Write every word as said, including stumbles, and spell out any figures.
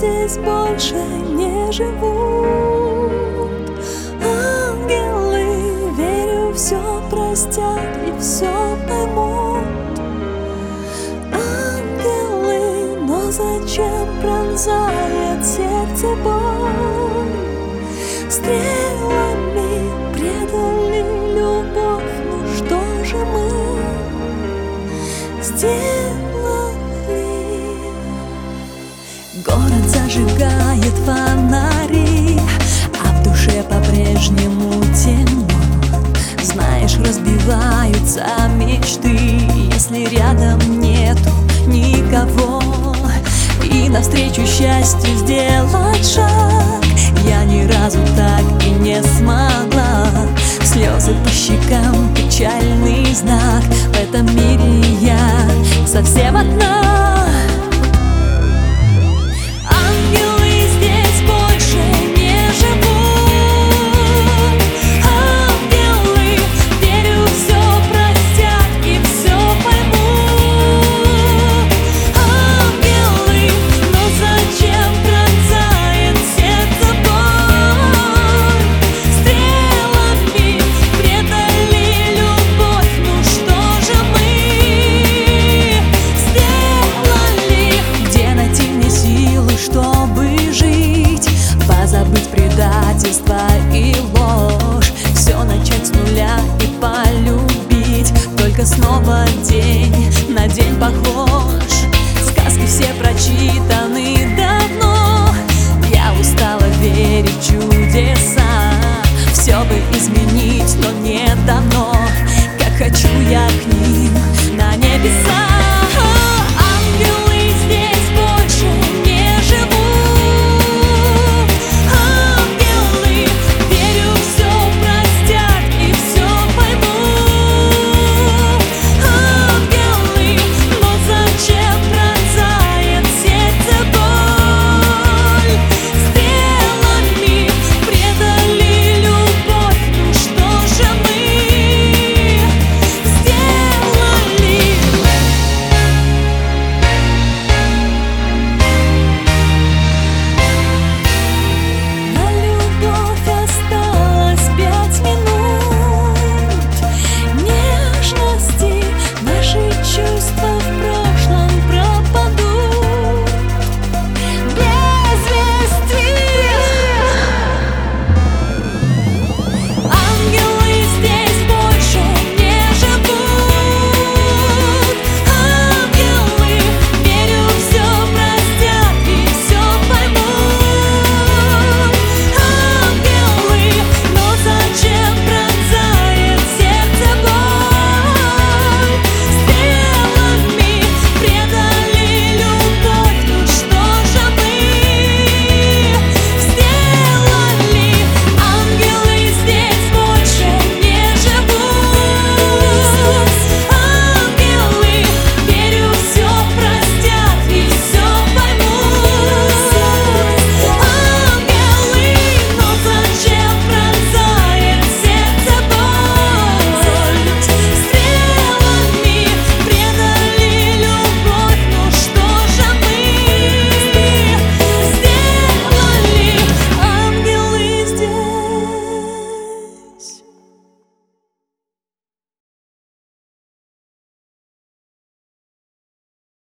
здесь больше не живут. Ангелы, верю, все простят и все поймут. Ангелы, но зачем пронзает сердце боль? Стрелами предали любовь, ну что же мы сделали? Город зажигает фонари, а в душе по-прежнему темно. Знаешь, разбиваются мечты, если рядом нету никого. И навстречу счастью сделать шаг я ни разу так и не смогла. Слезы по щекам, печальный знак. В этом мире я совсем одна.